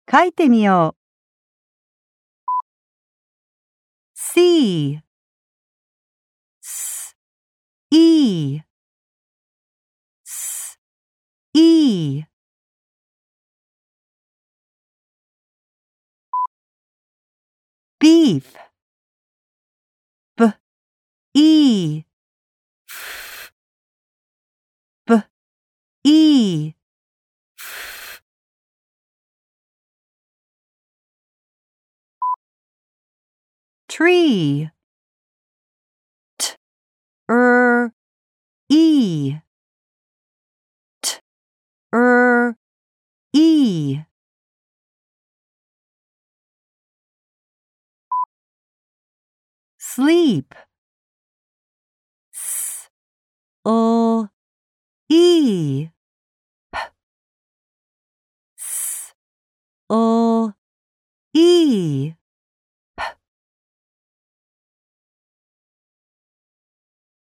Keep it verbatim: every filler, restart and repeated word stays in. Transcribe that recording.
書いてみよう。see, s, e, s, e. beef, b, e, f, b, e, f. tree, t, er, e, t, er, e. sleep, s, o, e, p, s, o, e.